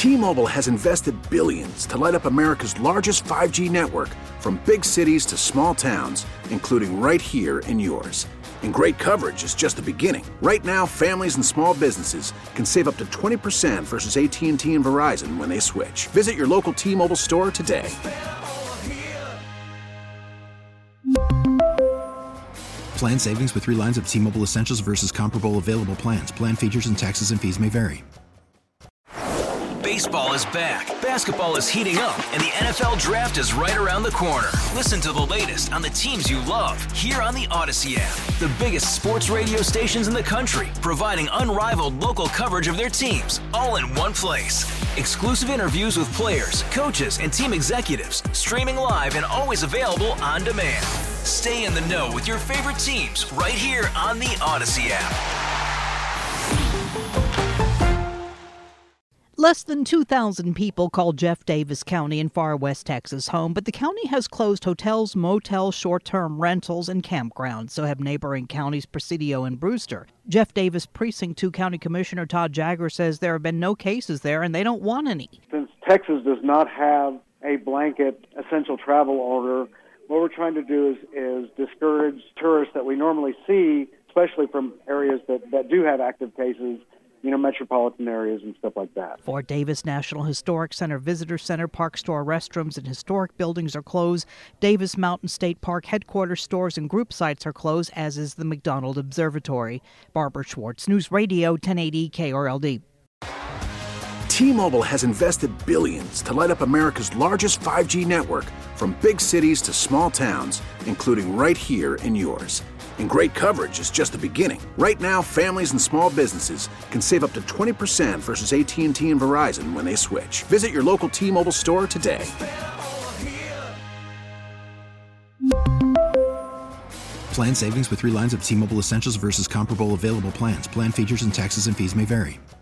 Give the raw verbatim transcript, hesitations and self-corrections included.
T-Mobile has invested billions to light up America's largest five G network, from big cities to small towns, including right here in yours. And great coverage is just the beginning. Right now, families and small businesses can save up to twenty percent versus A T and T and Verizon when they switch. Visit your local T-Mobile store today. Plan savings with three lines of T-Mobile Essentials versus comparable available plans. Plan features and taxes and fees may vary. Baseball is back, basketball is heating up, and the N F L Draft is right around the corner. Listen to the latest on the teams you love here on the Odyssey app. The biggest sports radio stations in the country, providing unrivaled local coverage of their teams, all in one place. Exclusive interviews with players, coaches, and team executives, streaming live and always available on demand. Stay in the know with your favorite teams right here on the Odyssey app. Less than two thousand people call Jeff Davis County in far west Texas home, but the county has closed hotels, motels, short-term rentals, and campgrounds, so have neighboring counties Presidio and Brewster. Jeff Davis Precinct two County Commissioner Todd Jagger says there have been no cases there and they don't want any. Since Texas does not have a blanket essential travel order, what we're trying to do is, is discourage tourists that we normally see, especially from areas that, that do have active cases, you know, metropolitan areas and stuff like that. Fort Davis National Historic Center, Visitor Center, Park Store restrooms, and historic buildings are closed. Davis Mountain State Park headquarters, stores, and group sites are closed, as is the McDonald Observatory. Barbara Schwartz, News Radio ten eighty K R L D. T-Mobile has invested billions to light up America's largest five G network, from big cities to small towns, including right here in yours. And great coverage is just the beginning. Right now, families and small businesses can save up to twenty percent versus A T and T and Verizon when they switch. Visit your local T-Mobile store today. Plan savings with three lines of T-Mobile Essentials versus comparable available plans. Plan features and taxes and fees may vary.